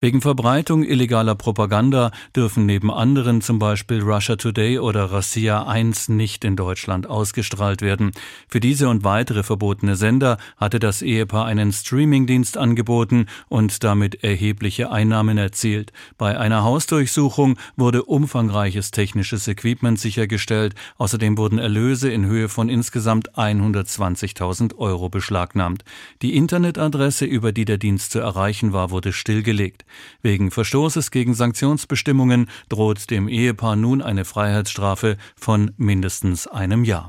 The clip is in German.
Wegen Verbreitung illegaler Propaganda dürfen neben anderen zum Beispiel Russia Today oder Rossiya 1 nicht in Deutschland ausgestrahlt werden. Für diese und weitere verbotene Sender hatte das Ehepaar einen Streamingdienst angeboten und damit erhebliche Einnahmen erzielt. Bei einer Hausdurchsuchung wurde umfangreiches technisches Equipment sichergestellt. Außerdem wurden Erlöse in Höhe von insgesamt 120.000 Euro beschlagnahmt. Die Internetadresse, über die der Dienst zu erreichen war, wurde stillgelegt. Wegen Verstoßes gegen Sanktionsbestimmungen droht dem Ehepaar nun eine Freiheitsstrafe von mindestens einem Jahr.